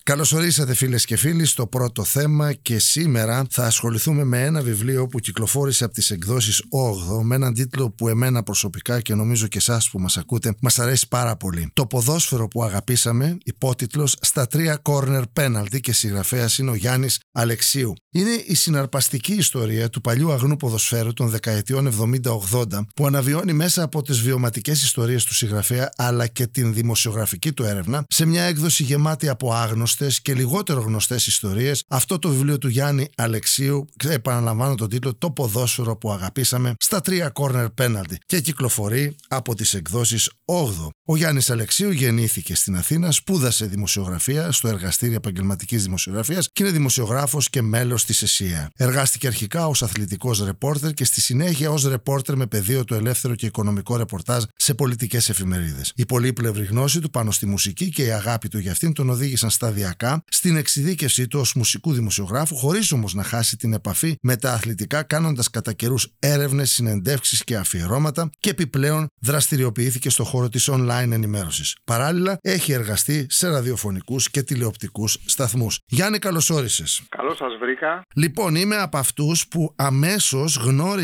Καλώς ορίσατε φίλες και φίλοι στο πρώτο θέμα και σήμερα θα ασχοληθούμε με ένα βιβλίο που κυκλοφόρησε από τις εκδόσεις 8 με έναν τίτλο που εμένα προσωπικά και νομίζω και εσάς που μας ακούτε μας αρέσει πάρα πολύ. Το ποδόσφαιρο που αγαπήσαμε, υπότιτλος «Στα 3 corner penalty» και συγγραφέας είναι ο Γιάννης Αλεξίου. Είναι η συναρπαστική ιστορία του παλιού αγνού ποδοσφαίρου των δεκαετιών 70-80 που αναβιώνει μέσα από τις βιωματικές ιστορίες του συγγραφέα αλλά και την δημοσιογραφική του έρευνα σε μια έκδοση γεμάτη από άγνωστες και λιγότερο γνωστές ιστορίες. Αυτό το βιβλίο του Γιάννη Αλεξίου, επαναλαμβάνω τον τίτλο «Το ποδόσφαιρο που αγαπήσαμε στα 3 corner penalty» και κυκλοφορεί από τις εκδόσεις 8. Ο Γιάννης Αλεξίου γεννήθηκε στην Αθήνα, σπούδασε δημοσιογραφία στο Εργαστήριο Επαγγελματικής Δημοσιογραφίας και είναι δημοσιογράφος και μέλος της ΕΣΥΑ. Εργάστηκε αρχικά ως αθλητικός ρεπόρτερ και στη συνέχεια ως ρεπόρτερ με πεδίο το ελεύθερο και οικονομικό ρεπορτάζ σε πολιτικές εφημερίδες. Η πολύπλευρη γνώση του πάνω στη μουσική και η αγάπη του για αυτήν τον οδήγησαν σταδιακά στην εξειδίκευσή του ως μουσικού δημοσιογράφου, χωρίς όμως να χάσει την επαφή με τα αθλητικά, κάνοντας κατά καιρούς έρευνες, συνεντεύξεις και αφιερώματα και επιπλέον δραστηριοποιήθηκε στο χώρο της online ενημέρωσης. Παράλληλα, έχει εργαστεί σε ραδιοφωνικούς και τηλεοπτικούς σταθμούς. Γιάννη, καλώς όρισες. Καλώς σας βρήκα. Λοιπόν, είμαι από αυτούς που αμέσως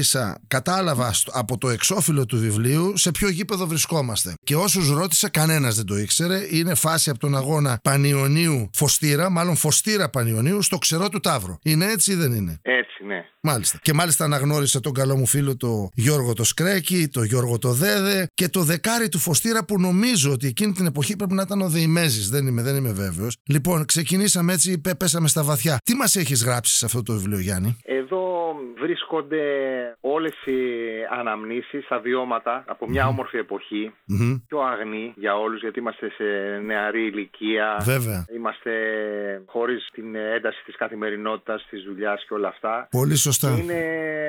κατάλαβα από το εξώφυλλο του βιβλίου σε ποιο γήπεδο βρισκόμαστε. Και όσους ρώτησα, κανένας δεν το ήξερε. Είναι φάση από τον αγώνα Πανιωνίου Φωστήρα, μάλλον Φωστήρα Πανιωνίου, στο Ξερό του Ταύρου. Είναι έτσι ή δεν είναι? Έτσι, ναι. Μάλιστα. Και μάλιστα αναγνώρισα τον καλό μου φίλο το Γιώργο το Σκρέκη, το Γιώργο το Δέδε και το δεκάρι του Φωστήρα που νομίζω ότι εκείνη την εποχή πρέπει να ήταν ο Δεϊμέζης. Δεν είμαι βέβαιος. Λοιπόν, ξεκινήσαμε έτσι, πέσαμε στα βαθιά. Τι μας έχεις γράψει σε αυτό το βιβλίο, Γιάννη? Εδώ βρίσκονται όλες οι αναμνήσεις, τα βιώματα από μια όμορφη εποχή, πιο αγνή για όλους, γιατί είμαστε σε νεαρή ηλικία. Βέβαια. Είμαστε χωρίς την ένταση της καθημερινότητας, της δουλειάς και όλα αυτά. Πολύ σωστά. Είναι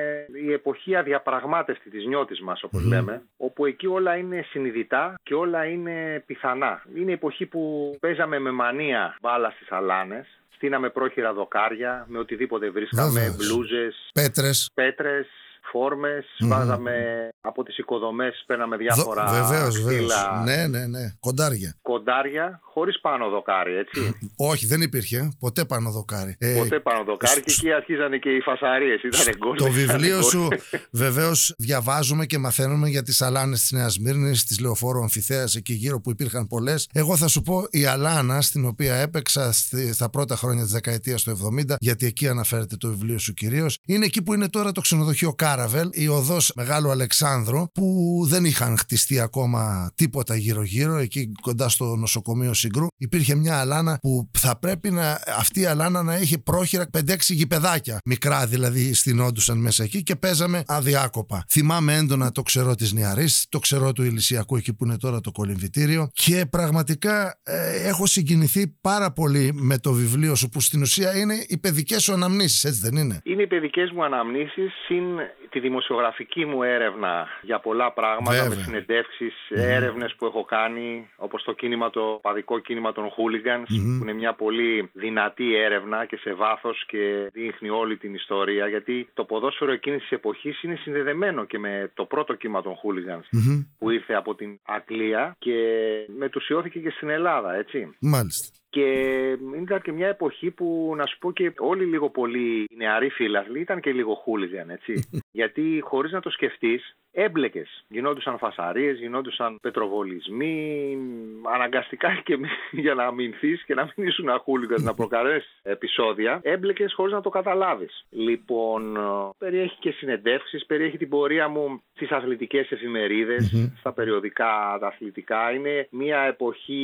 η εποχή αδιαπραγμάτευτη της νιώτης μας, όπως λέμε, όπου εκεί όλα είναι συνειδητά και όλα είναι πιθανά. Είναι η εποχή που παίζαμε με μανία μπάλα στις αλάνες. Στείναμε πρόχειρα δοκάρια με οτιδήποτε βρίσκαμε, μπλούζες, πέτρες, φόρμες, βάζαμε από τις οικοδομές, παίρναμε διάφορα φύλλα. Ναι. Κοντάρια, χωρίς πάνω δοκάρι, έτσι. Όχι, δεν υπήρχε ποτέ πάνω δοκάρι. Ποτέ πάνω δοκάρι και εκεί αρχίζανε και οι φασαρίες. Το βιβλίο σου βεβαίως διαβάζουμε και μαθαίνουμε για τις αλάνες της Νέας Σμύρνης, της Λεωφόρου Αμφιθέας, εκεί γύρω που υπήρχαν πολλές. Εγώ θα σου πω η αλάνα στην οποία έπαιξα στα πρώτα χρόνια της δεκαετίας του 70, γιατί εκεί αναφέρεται το βιβλίο σου κυρίως, είναι εκεί που είναι τώρα το ξενοδοχείο Κάραβελ, η οδός Μεγάλου Αλεξάνδρου, που δεν είχαν χτιστεί ακόμα τίποτα γύρω-γύρω, εκεί κοντά στο νοσοκομείο Συγκρού. Υπήρχε μια αλάνα που θα πρέπει αυτή η αλάνα να έχει πρόχειρα 5-6 γηπεδάκια. Μικρά δηλαδή στηνόντουσαν μέσα εκεί και παίζαμε αδιάκοπα. Θυμάμαι έντονα το Ξερό της Νιαρής, το Ξερό του Ηλυσιακού, εκεί που είναι τώρα το κολυμβητήριο. Και πραγματικά έχω συγκινηθεί πάρα πολύ με το βιβλίο σου, που στην ουσία είναι οι παιδικές σου αναμνήσεις, έτσι δεν είναι? Είναι οι παιδικές μου αναμνήσεις συν τη δημοσιογραφική μου έρευνα για πολλά πράγματα. Βέβαια. Με συνεντεύξεις, έρευνες που έχω κάνει, όπως το παδικό κίνημα των Hooligans, που είναι μια πολύ δυνατή έρευνα και σε βάθος και δείχνει όλη την ιστορία, γιατί το ποδόσφαιρο εκείνης της εποχής είναι συνδεδεμένο και με το πρώτο κύμα των Hooligans που ήρθε από την Αγγλία και μετουσιώθηκε και στην Ελλάδα, έτσι. Μάλιστα. Και ήταν και μια εποχή που, να σου πω, και όλοι λίγο πολύ οι νεαροί φίλαθλοι ήταν και λίγο χούλιγαν, έτσι. Γιατί χωρίς να το σκεφτείς, έμπλεκες. Γινόντουσαν φασαρίες, γινόντουσαν πετροβολισμοί, αναγκαστικά και για να αμυνθείς και να μην ήσουν χούλιγαν, να προκαλέσεις επεισόδια, έμπλεκες χωρίς να το καταλάβεις. Λοιπόν, περιέχει και συνεντεύξεις, περιέχει την πορεία μου στις αθλητικές εφημερίδες, στα περιοδικά τα αθλητικά. Είναι μια εποχή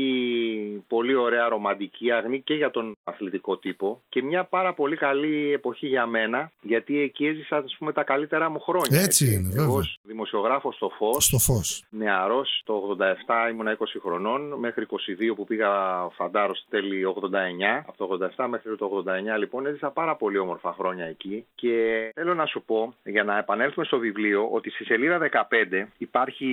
πολύ ωραία, ρομαντική, αγνή και για τον αθλητικό τύπο και μια πάρα πολύ καλή εποχή για μένα, γιατί εκεί έζησα, ας πούμε, τα καλύτερα μου χρόνια. Έτσι είναι, βέβαια. Δημοσιογράφος στο Φως. Νεαρός, το 87 ήμουνα 20 χρονών, μέχρι 22 που πήγα φαντάρος τέλη 89. Από το 87 μέχρι το 89 λοιπόν έζησα πάρα πολύ όμορφα χρόνια εκεί. Και θέλω να σου πω, για να επανέλθουμε στο βιβλίο, ότι στη σελίδα 15 υπάρχει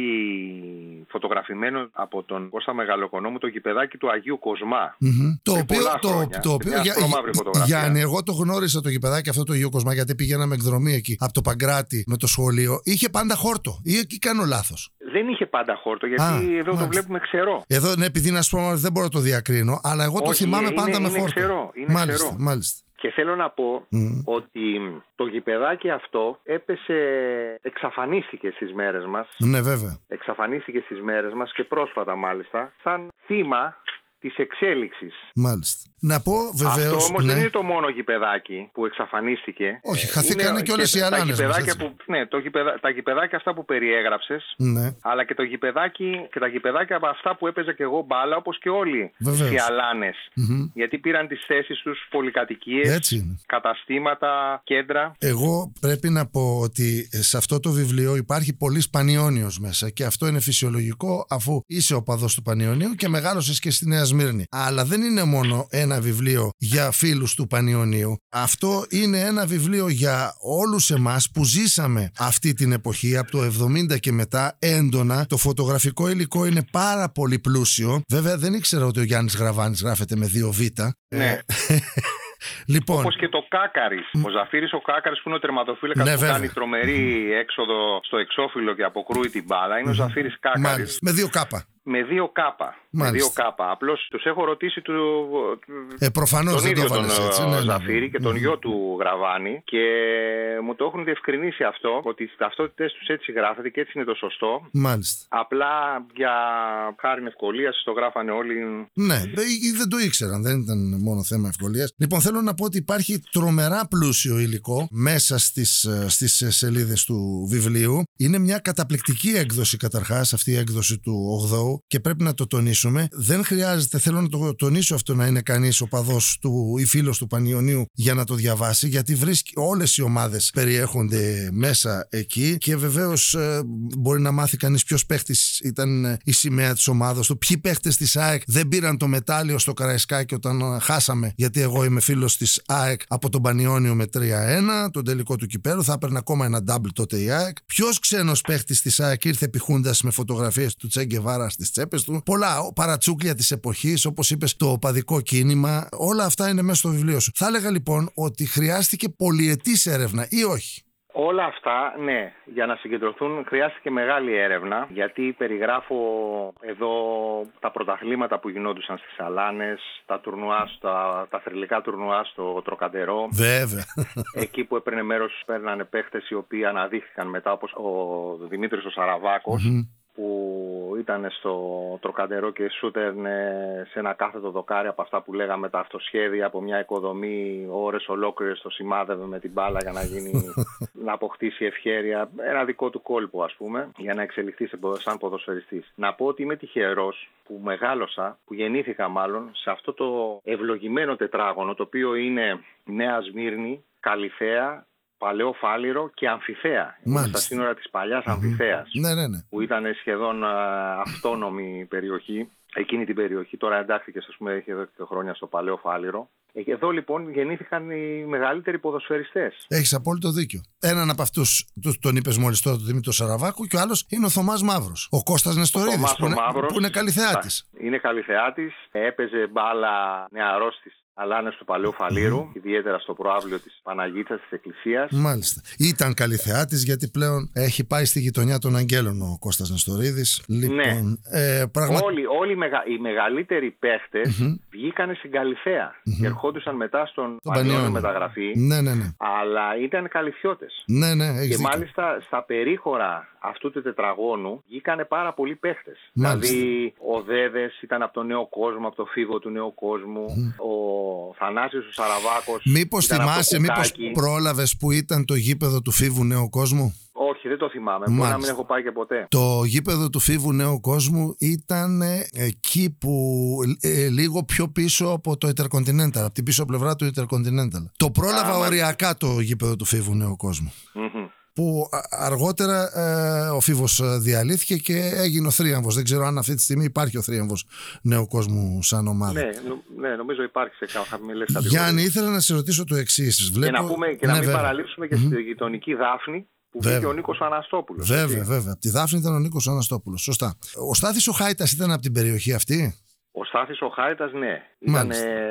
φωτογραφημένο από τον Κώστα Μεγαλοοικονόμου το γηπεδάκι του Αγίου Κοσμά. Το οποίο Γιάννη, εγώ το γνώρισα το γηπεδάκι αυτό του Αγίου Κοσμά, γιατί πηγαίναμε εκδρομή εκεί από το Παγκράτη με το σχολείο. Είχε πάντα χόρτο, ή εκεί κάνω λάθος? Δεν είχε πάντα χόρτο, γιατί εδώ το βλέπουμε ξερό. Εδώ, ναι, επειδή να σου πω, δεν μπορώ να το διακρίνω, αλλά εγώ το θυμάμαι πάντα με χόρτο. Είναι ξερό. Μάλιστα. Και θέλω να πω ότι το γηπεδάκι αυτό εξαφανίστηκε στις μέρες μας. Ναι, βέβαια. Εξαφανίστηκε στις μέρες μας και πρόσφατα μάλιστα, σαν θύμα της εξέλιξης. Μάλιστα. Να πω βεβαίως. Αυτό όμως δεν είναι το μόνο γηπεδάκι που εξαφανίστηκε. Όχι, χαθήκανε και όλες οι αλάνες. Τα γηπεδάκια αυτά που περιέγραψες, αλλά και τα γηπεδάκια από αυτά που έπαιζα και εγώ μπάλα, όπως και όλοι οι αλάνες. Γιατί πήραν τις θέσεις τους πολυκατοικίες, καταστήματα, κέντρα. Εγώ πρέπει να πω ότι σε αυτό το βιβλίο υπάρχει πολύς Πανιώνιος μέσα, και αυτό είναι φυσιολογικό, αφού είσαι οπαδός του Πανιωνίου και μεγάλωσες και στη Νέα Σμύρνη. Αλλά δεν είναι μόνο ένα βιβλίο για φίλους του Πανιωνίου. Αυτό είναι ένα βιβλίο για όλους εμάς που ζήσαμε αυτή την εποχή από το 70 και μετά έντονα. Το φωτογραφικό υλικό είναι πάρα πολύ πλούσιο. Βέβαια δεν ήξερα ότι ο Γιάννης Γραβάνης γράφεται με 2 Β. Ναι. Λοιπόν, όπως και το Κάκαρης. Ο Ζαφύρης ο Κάκαρης, που είναι ο τερματοφύλακας που κάνει τρομερή έξοδο στο εξώφυλλο και αποκρούει την μπάλα, είναι ο Ζαφύρης Κάκαρης. Μάλιστα. Με 2 Κ. Με 2 Κ. Απλώς τους έχω ρωτήσει προφανώς τον ίδιο τον έτσι, Ζαφύρη και τον γιο του Γραβάνη, και μου το έχουν διευκρινίσει αυτό, ότι στις ταυτότητες τους έτσι γράφεται και έτσι είναι το σωστό. Μάλιστα. Απλά για χάριν ευκολίας το γράφανε όλοι. Ναι, δεν το ήξεραν, δεν ήταν μόνο θέμα ευκολίας. Λοιπόν, θέλω να πω ότι υπάρχει τρομερά πλούσιο υλικό μέσα στις σελίδες του βιβλίου. Είναι μια καταπληκτική έκδοση καταρχάς, αυτή η έκδοση του 8ου. Και πρέπει να το τονίσουμε. Δεν χρειάζεται, θέλω να το τονίσω αυτό, να είναι κανείς οπαδός του ή φίλος του Πανιωνίου για να το διαβάσει, γιατί βρίσκει όλες οι ομάδες περιέχονται μέσα εκεί, και βεβαίως μπορεί να μάθει κανείς ποιος παίχτης ήταν η σημαία της ομάδας του, ποιοι παίχτες της ΑΕΚ δεν πήραν το μετάλλιο στο Καραϊσκάκι όταν χάσαμε, γιατί εγώ είμαι φίλος της ΑΕΚ, από τον Πανιώνιο με 3-1, τον τελικό του κυπέλλου. Θα έπαιρνε ακόμα ένα double τότε η ΑΕΚ. Ποιος ξένος παίχτης της ΑΕΚ ήρθε επιχούντας με φωτογραφίες του Τσε Γκεβάρα στις τσέπες του? Πολλά παρατσούκλια της εποχής, όπως είπες, το οπαδικό κίνημα. Όλα αυτά είναι μέσα στο βιβλίο σου. Θα έλεγα λοιπόν ότι χρειάστηκε πολυετής έρευνα, ή όχι? Όλα αυτά, ναι, για να συγκεντρωθούν χρειάστηκε μεγάλη έρευνα, γιατί περιγράφω εδώ τα πρωταθλήματα που γινόντουσαν στις αλάνες, τα θρυλικά τουρνουά στο Τροκαντερό. Βέβαια. Εκεί που παίρνανε παίχτες οι οποίοι αναδείχθηκαν μετά, όπως ο Δημήτρης ο Σαραβάκος, που ήταν στο Τροκαντερό και σούτερνε σε ένα κάθετο δοκάρι από αυτά που λέγαμε τα αυτοσχέδια, από μια οικοδομή ώρες ολόκληρες το σημάδευε με την μπάλα για να αποκτήσει ευχέρεια, ένα δικό του κόλπο ας πούμε, για να εξελιχθεί σαν ποδοσφαιριστής. Να πω ότι είμαι τυχερός που μεγάλωσα, που γεννήθηκα μάλλον, σε αυτό το ευλογημένο τετράγωνο, το οποίο είναι Νέα Σμύρνη, Καλιθέα, Παλαιό Φάληρο και Αμφιθέα. Στα σύνορα της παλιάς Αμφιθέας. Ναι. Που ήταν σχεδόν αυτόνομη περιοχή. Εκείνη την περιοχή τώρα εντάχθηκε, ας πούμε, έχει εδώ και χρόνια στο Παλαιό Φάληρο. Εδώ λοιπόν γεννήθηκαν οι μεγαλύτεροι ποδοσφαιριστές. Έχεις απόλυτο δίκιο. Έναν από αυτούς τον είπες μόλις τώρα, τον Δημήτρη Σαραβάκου, και ο άλλος είναι ο Θωμάς Μαύρος. Ο Κώστας Νεστορίδης, που είναι Καλιθεάτης. Είναι Καλιθεάτης. Έπαιζε μπάλα νεαρός της αλάνες του Παλαιού Φαλήρου, ιδιαίτερα στο προαύλιο της Παναγίτσας της Εκκλησίας. Μάλιστα. Ήταν Καλιθεάτης, γιατί πλέον έχει πάει στη γειτονιά των Αγγέλων ο Κώστας Νεστορίδης. Λοιπόν, ναι. Όλοι οι μεγαλύτεροι παίχτες βγήκανε στην Καλιθέα και ερχόντουσαν μετά στον Πανιώνιο μεταγραφή. Ναι. Αλλά ήταν Καλιθιώτες. Ναι, και μάλιστα στα περίχωρα αυτού του τετραγώνου βγήκανε πάρα πολλοί παίχτες. Δηλαδή ο Δέδες ήταν από τον Νέο Κόσμο, από το φίβο του Νέου Κόσμου. Ο Θανάσης ο Σαραβάκος. Μήπως θυμάσαι, μήπως πρόλαβες που ήταν το γήπεδο του Φίβου Νέου Κόσμου? Όχι, δεν το θυμάμαι. Μπορεί να μην έχω πάει και ποτέ. Το γήπεδο του Φίβου Νέου Κόσμου ήταν εκεί που λίγο πιο πίσω από το Intercontinental, από την πίσω πλευρά του Intercontinental. Το πρόλαβα οριακά το γήπεδο του Φίβου Νέου Κόσμου. Που αργότερα ο Φίβος διαλύθηκε και έγινε ο Θρίαμβος. Δεν ξέρω αν αυτή τη στιγμή υπάρχει ο Θρίαμβος Νέου Κόσμου σαν ομάδα. Ναι, νομίζω υπάρχει σε χαμηλές κατηγορίες. Γιάννη, ήθελα να σε ρωτήσω το εξής. Και να μην παραλείψουμε και στη γειτονική Δάφνη, που βγήκε ο Νίκος Αναστόπουλος. Βέβαια. Από τη Δάφνη ήταν ο Νίκος Αναστόπουλος. Σωστά. Ο Στάθης ο Χάιτας ήταν από την περιοχή αυτή? Ο Στάθης ο Χάιτας, ναι. Ήταν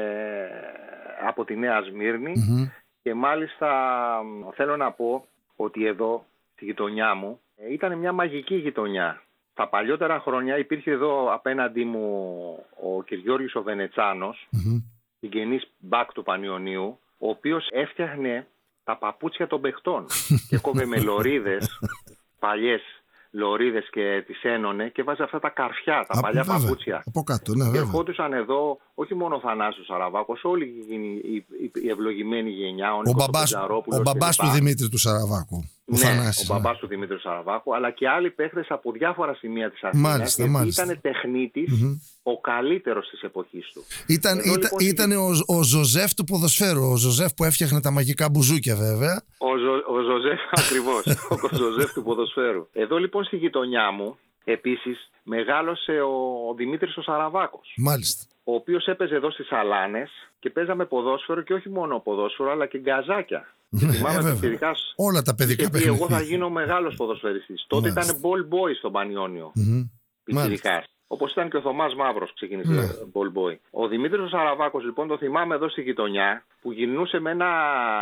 από τη Νέα Σμύρνη. Και μάλιστα θέλω να πω ότι εδώ, στη γειτονιά μου, ήταν μια μαγική γειτονιά. στα παλιότερα χρόνια υπήρχε εδώ απέναντί μου ο Κυριώργης ο Βενετσάνος, συγγενής μπακ του Πανιωνίου, ο οποίος έφτιαχνε τα παπούτσια των παιχτών και κόβε με λωρίδες, παλιές λωρίδες και τις ένωνε και βάζει αυτά τα καρφιά, τα παλιά παπούτσια. Από κάτω, ναι, και βέβαια. ερχόντουσαν εδώ όχι μόνο ο Θανάσιος Σαραβάκος, όλη η ευλογημένη γενιά, ο μπαμπάς του Δημήτρη του Σαραβάκου. Ο μπαμπάς του Δημήτρη του Σαραβάκου, αλλά και άλλοι παίχτες από διάφορα σημεία της Αθήνας. Ήταν τεχνίτης, ο καλύτερος της εποχής του. Ήταν ο Ζωζέφ του ποδοσφαίρου. Ο Ζωζέφ που έφτιαχνε τα μαγικά μπουζούκια, βέβαια. Ο Ζωζέφ, ακριβώς. Ο Ζωζέφ του ποδοσφαίρου. Εδώ λοιπόν στη γειτονιά μου, επίσης, μεγάλωσε ο Δημήτρης ο Σαραβάκος. Μάλιστα. Ο οποίος έπαιζε εδώ στις Αλάνες και παίζαμε ποδόσφαιρο και όχι μόνο ποδόσφαιρο, αλλά και γκαζάκια. Όλα τα παιδικά παιχνίδια. Εγώ θα γίνω μεγάλος ποδοσφαιριστής. Τότε ήταν ball boy στον Πανιώνιο. Πιτσιρικάς. Όπως ήταν και ο Θωμάς Μαύρος, ξεκίνησε ball boy. Ο Δημήτρης ο Σαραβάκος, λοιπόν, το θυμάμαι εδώ στη γειτονιά, που γυρνούσε με ένα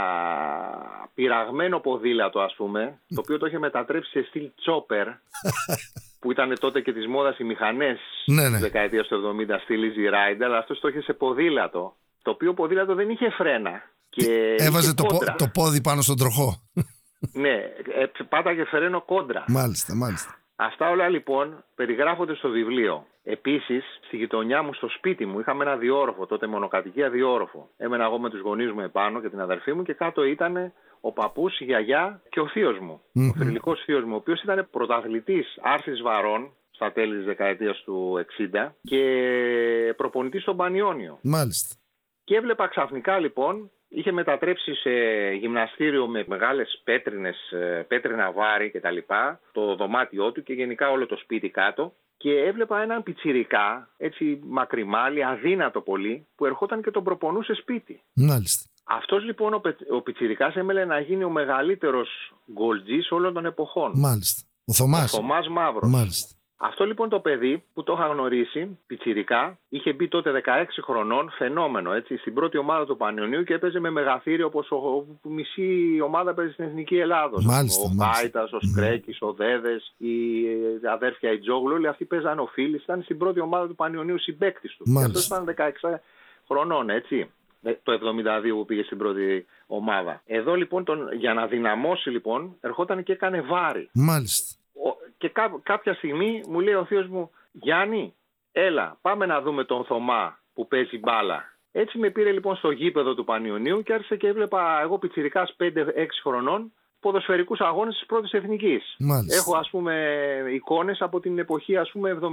πειραγμένο ποδήλατο, ας πούμε, το οποίο το είχε μετατρέψει σε στυλ chopper, που ήταν τότε και της μόδας οι μηχανές της δεκαετίας του 70, στυλ easy ride, αλλά αυτός το είχε σε ποδήλατο, το οποίο ποδήλατο δεν είχε φρένα. Και έβαζε το πόδι πάνω στον τροχό. Ναι, πάταγε φρένο κόντρα. Μάλιστα. Αυτά όλα λοιπόν περιγράφονται στο βιβλίο. Επίσης, στη γειτονιά μου, στο σπίτι μου, είχαμε ένα διόροφο, τότε μονοκατοικία διόροφο. Έμενα εγώ με τους γονείς μου επάνω και την αδερφή μου και κάτω ήταν ο παππούς, η γιαγιά και ο θείος μου. Ο θρυλικός θείος μου, ο οποίος ήταν πρωταθλητής άρσης βαρών στα τέλη της δεκαετίας του 60 και προπονητής στον Πανιώνιο. Μάλιστα. Και έβλεπα ξαφνικά λοιπόν, είχε μετατρέψει σε γυμναστήριο με μεγάλες πέτρινα βάρη κτλ. Το δωμάτιό του και γενικά όλο το σπίτι κάτω. Και έβλεπα έναν πιτσιρικά, έτσι μακριμάλι, αδύνατο πολύ, που ερχόταν και τον προπονούσε σπίτι. Μάλιστα. Αυτός λοιπόν ο πιτσιρικάς έμελε να γίνει ο μεγαλύτερος γκολτζής όλων των εποχών. Μάλιστα. Ο Θωμάς Μαύρος. Μάλιστα. Αυτό λοιπόν το παιδί που το είχα γνωρίσει, πιτσιρικά, είχε μπει τότε 16 χρονών, φαινόμενο, έτσι, στην πρώτη ομάδα του Πανιωνίου και έπαιζε με μεγαθύριο όπως μισή ομάδα παίζει στην Εθνική Ελλάδος. Ο Χάιτας, ο Σκρέκης, ο Δέδες, η αδέρφια Ιτζόγλου, όλοι αυτοί παίζαν οφείλεις, ήταν στην πρώτη ομάδα του Πανιωνίου συμπαίκτης του. Και αυτός ήταν 16 χρονών, έτσι, το 72 που πήγε στην πρώτη ομάδα. Εδώ λοιπόν, για να δυναμώσει λοιπόν, ερχόταν και έκανε βάρη. Μάλιστα. Και κάποια στιγμή μου λέει ο θείος μου, Γιάννη, έλα, πάμε να δούμε τον Θωμά που παίζει μπάλα. Έτσι με πήρε λοιπόν στο γήπεδο του Πανιωνίου και άρχισε και έβλεπα εγώ πιτσιρικάς 5-6 χρονών ποδοσφαιρικούς αγώνες της πρώτης εθνικής. Μάλιστα. Έχω ας πούμε εικόνες από την εποχή ας πούμε 72, 73,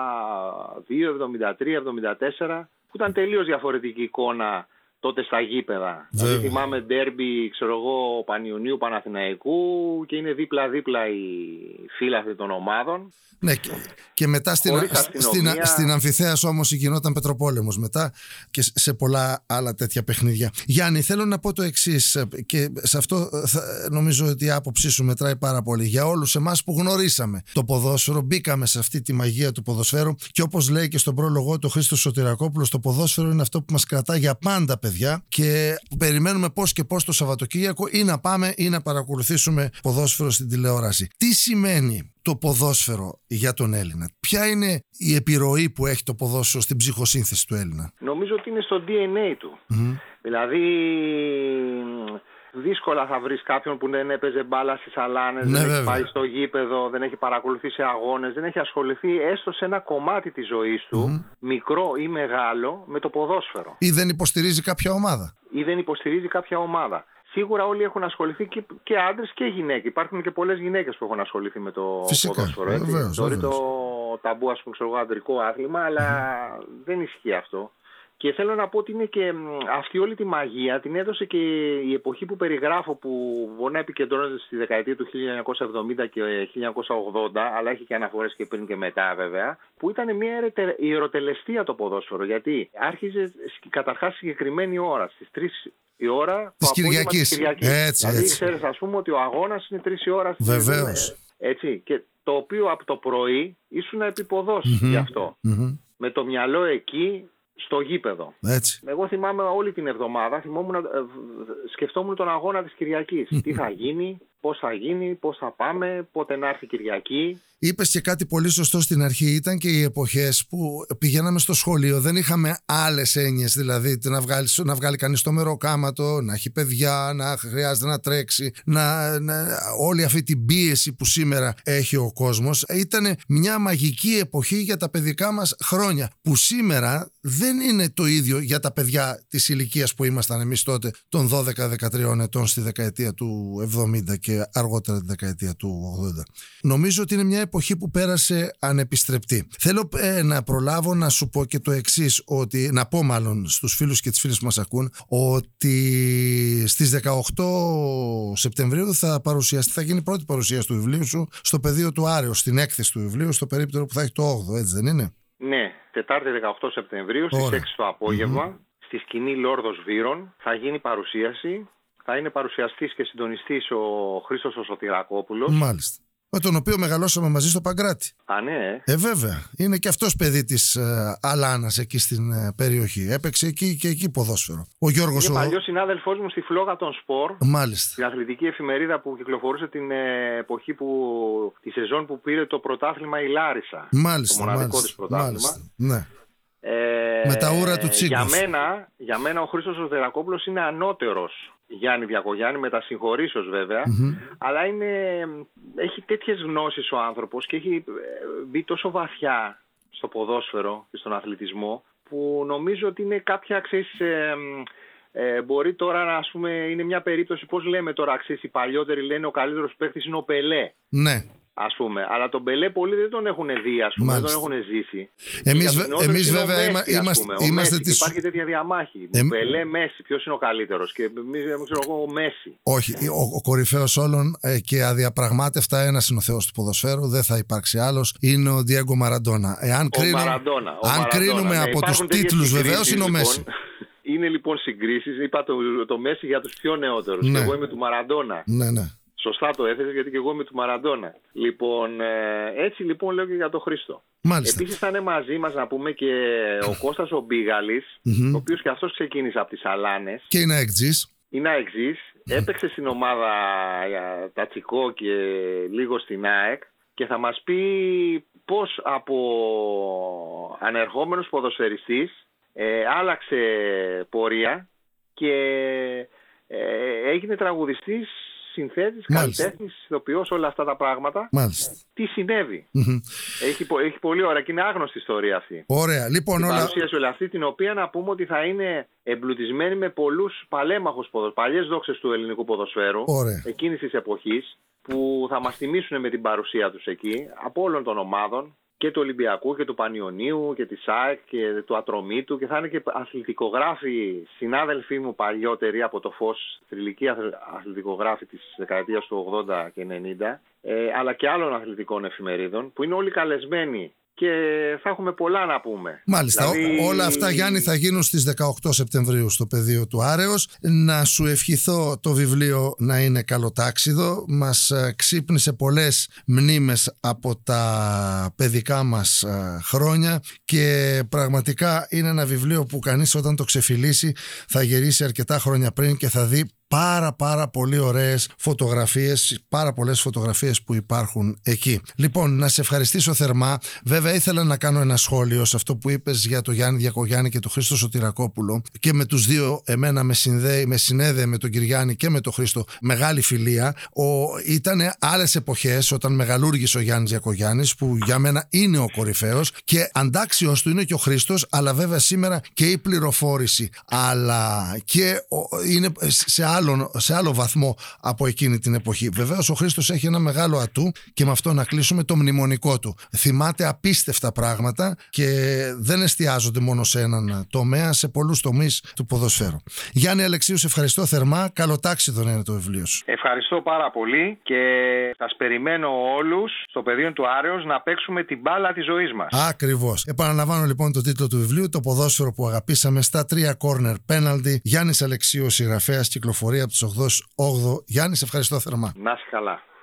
74 που ήταν τελείως διαφορετική εικόνα τότε στα γήπεδα. Δηλαδή θυμάμαι ντέρμπι, ξέρω εγώ, Πανιωνίου Παναθηναϊκού και είναι δίπλα-δίπλα οι φύλαθλοι των ομάδων. Ναι, και μετά στην Αμφιθέας όμως γινόταν πετροπόλεμος μετά και σε πολλά άλλα τέτοια παιχνίδια. Γιάννη, θέλω να πω το εξής και σε αυτό νομίζω ότι η άποψή σου μετράει πάρα πολύ. Για όλους εμάς που γνωρίσαμε το ποδόσφαιρο, μπήκαμε σε αυτή τη μαγεία του ποδοσφαίρου και όπως λέει και στον πρόλογο του Χρήστος Σωτηρακόπουλος, το ποδόσφαιρο είναι αυτό που μας κρατά για πάντα, παιδιά, και περιμένουμε πώς και πώς το Σαββατοκύριακο ή να πάμε ή να παρακολουθήσουμε ποδόσφαιρο στην τηλεόραση. Τι σημαίνει το ποδόσφαιρο για τον Έλληνα? Ποια είναι η επιρροή που έχει το ποδόσφαιρο στην ψυχοσύνθεση του Έλληνα? Νομίζω ότι είναι στο DNA του. Δηλαδή δύσκολα θα βρεις κάποιον που δεν έπαιζε μπάλα στις Αλάνες, δεν έχει πάει στο γήπεδο, δεν έχει παρακολουθήσει αγώνες, δεν έχει ασχοληθεί έστω σε ένα κομμάτι της ζωής του, μικρό ή μεγάλο, με το ποδόσφαιρο. Ή δεν υποστηρίζει κάποια ομάδα. Σίγουρα όλοι έχουν ασχοληθεί και άντρες και γυναίκες. Υπάρχουν και πολλές γυναίκες που έχουν ασχοληθεί με το ποδόσφαιρο. Τώρα το ταμπού, ας πούμε, ξέρω, ανδρικό άθλημα, αλλά δεν ισχύει αυτό. Και θέλω να πω ότι είναι και αυτή όλη τη μαγεία την έδωσε και η εποχή που περιγράφω, που μπορεί να επικεντρώνεται στη δεκαετία του 1970 και 1980, αλλά έχει και αναφορές και πριν και μετά βέβαια, που ήταν μια ιεροτελεστία το ποδόσφαιρο. Γιατί άρχιζε καταρχάς συγκεκριμένη ώρα, στις 3 η ώρα της Κυριακής. Δηλαδή ξέρεις, ας πούμε, ότι ο αγώνας είναι 3 η ώρα. Βεβαίως. Έτσι, και το οποίο από το πρωί ήσουν επίποδος γι' αυτό. Με το μυαλό εκεί στο γήπεδο. Έτσι. Εγώ θυμάμαι όλη την εβδομάδα, σκεφτόμουν τον αγώνα της Κυριακής. Τι θα γίνει, πώς θα γίνει, πώς θα πάμε, πότε να έρθει Κυριακή. Είπες και κάτι πολύ σωστό στην αρχή. Ήταν και οι εποχές που πηγαίναμε στο σχολείο, δεν είχαμε άλλες έννοιες, δηλαδή να βγάλει κανείς το μεροκάματο, να έχει παιδιά, να χρειάζεται να τρέξει, όλη αυτή την πίεση που σήμερα έχει ο κόσμος. Ήταν μια μαγική εποχή για τα παιδικά μας χρόνια, που σήμερα δεν είναι το ίδιο για τα παιδιά της ηλικίας που ήμασταν εμείς τότε, των 12-13 ετών στη δεκαετία του 70 και αργότερα τη δεκαετία του 80. Νομίζω ότι είναι μια εποχή που πέρασε ανεπιστρεπτή. Θέλω να προλάβω να σου πω και το εξής, να πω μάλλον στους φίλους και τις φίλες που μας ακούν, ότι στις 18 Σεπτεμβρίου θα γίνει η πρώτη παρουσίαση του βιβλίου σου στο πεδίο του Άρεως, στην έκθεση του βιβλίου, στο περίπτερο που θα έχει το 8ο, έτσι δεν είναι? Ναι, Τετάρτη 18 Σεπτεμβρίου στις 6 το απόγευμα, στη σκηνή Λόρδος Βύρων, θα γίνει παρουσίαση. Θα είναι παρουσιαστής και συντονιστής ο Χρήστος ο Σωτηρακόπουλος. Μάλιστα. Με τον οποίο μεγαλώσαμε μαζί στο Παγκράτη. Α, ναι. Βέβαια. Είναι και αυτός παιδί της Αλάνας εκεί στην περιοχή. Έπαιξε εκεί και εκεί ποδόσφαιρο. Ο Γιώργος. Είναι παλιός συνάδελφός μου στη Φλόγα των Σπορ. Μάλιστα. Την αθλητική εφημερίδα που κυκλοφορούσε την εποχή τη σεζόν που πήρε το πρωτάθλημα η Λάρισα. Μάλιστα. Το μοναδικό της πρωτάθλημα. Ναι. Με τα ούρα του Τσίγκος. Για μένα ο Χρήστος ο Σωτηρακόπουλος είναι ανώτερος Γιάννη Διακογιάννη, μετασυγχωρήσεως βέβαια, αλλά έχει τέτοιες γνώσεις ο άνθρωπος και έχει μπει τόσο βαθιά στο ποδόσφαιρο και στον αθλητισμό, που νομίζω ότι είναι κάποια, μπορεί τώρα να, είναι μια περίπτωση, πώς λέμε τώρα, οι παλιότεροι λένε ο καλύτερος παίκτης είναι ο Πελέ. Ναι. Αλλά τον Πελέ πολλοί δεν τον έχουν δει, δεν τον έχουν ζήσει. Εμείς βέβαια είμαστε της... Υπάρχει τέτοια διαμάχη. Πελέ, Μέση, ποιος είναι ο καλύτερος? Και εμείς ξέρω εγώ, ο Μέση. Όχι, ο κορυφαίος όλων και αδιαπραγμάτευτα ένας είναι ο θεός του ποδοσφαίρου, δεν θα υπάρξει άλλος, είναι ο Ντιέγκο Μαραντόνα. Αν κρίνουμε από τους τίτλους, βεβαίως είναι ο Μέση. Είναι λοιπόν συγκρίσεις. Είπα το Μέση για τους πιο νεότερους. Ναι. Εγώ είμαι του Μαραντόνα. Ναι. Σωστά το έθεσες, γιατί και εγώ είμαι του Μαραντόνα. Λοιπόν, έτσι λοιπόν λέω και για τον Χρήστο. Επίσης θα είναι μαζί μας, να πούμε, και ο Κώστας ο Μπίγαλης, ο οποίος και αυτός ξεκίνησε από τις Αλάνες. Και είναι αεξής. Έπαιξε στην ομάδα Τατσικό και λίγο στην ΑΕΚ και θα μας πει πώς από ανερχόμενος ποδοσφαιριστής άλλαξε πορεία και έγινε τραγουδιστής, συνθέτης, καλλιτέχνης, ηθοποιός, όλα αυτά τα πράγματα. Μάλιστα. Τι συνέβη. Έχει πολύ ωραία και είναι άγνωστη ιστορία αυτή. Ωραία. Λοιπόν, η παρουσίαση όλη αυτή, την οποία να πούμε ότι θα είναι εμπλουτισμένη με πολλούς παλέμαχους παλιές δόξες του ελληνικού ποδοσφαίρου, εκείνης της εποχής, που θα μας τιμήσουν με την παρουσία τους εκεί, από όλων των ομάδων, και του Ολυμπιακού και του Πανιωνίου και της ΑΕΚ και του Ατρωμίτου, και θα είναι και αθλητικογράφοι, συνάδελφοί μου παλιότεροι από το Φως, θρυλικοί αθλητικογράφοι της δεκαετίας του 80 και 90, αλλά και άλλων αθλητικών εφημερίδων, που είναι όλοι καλεσμένοι και θα έχουμε πολλά να πούμε. Μάλιστα. Όλα αυτά, Γιάννη, θα γίνουν στις 18 Σεπτεμβρίου στο πεδίο του Άρεως. Να σου ευχηθώ το βιβλίο να είναι καλοτάξιδο. Μας ξύπνησε πολλές μνήμες από τα παιδικά μας χρόνια και πραγματικά είναι ένα βιβλίο που κανείς όταν το ξεφυλίσει θα γυρίσει αρκετά χρόνια πριν και θα δει πάρα πολύ ωραίες φωτογραφίες, πάρα πολλές φωτογραφίες που υπάρχουν εκεί. Λοιπόν, να σε ευχαριστήσω θερμά. Βέβαια ήθελα να κάνω ένα σχόλιο σε αυτό που είπες για τον Γιάννη Διακογιάννη και τον Χρήστο Σωτηρακόπουλο, και με τους δύο εμένα με συνέδεε με τον Κυριάννη και με τον Χρήστο μεγάλη φιλία. Ήτανε άλλες εποχές όταν μεγαλούργησε ο Γιάννης Διακογιάννης, που για μένα είναι ο κορυφαίος και αντάξιος του είναι και ο Χρήστος, αλλά βέβαια σήμερα και η πληροφόρηση, αλλά και είναι σε άλλο βαθμό από εκείνη την εποχή. Βεβαίως ο Χρήστος έχει ένα μεγάλο ατού, και με αυτό να κλείσουμε, το μνημονικό του. Θυμάται απίστευτα πράγματα και δεν εστιάζονται μόνο σε έναν τομέα, σε πολλούς τομείς του ποδοσφαίρου. Γιάννη Αλεξίου, σε ευχαριστώ θερμά. Καλοτάξιδο να είναι το βιβλίο σου. Ευχαριστώ πάρα πολύ και σας περιμένω όλους στο πεδίο του Άρεως να παίξουμε την μπάλα της ζωής μας. Ακριβώς. Επαναλαμβάνω λοιπόν το τίτλο του βιβλίου, Το ποδόσφαιρο που αγαπήσαμε, στα 3 corner penalty. Γιάννης Αλεξίου, συγγραφέας, κυκλοφορία από τους 8. Γιάννη, σε ευχαριστώ θερμά. Να είσαι καλά.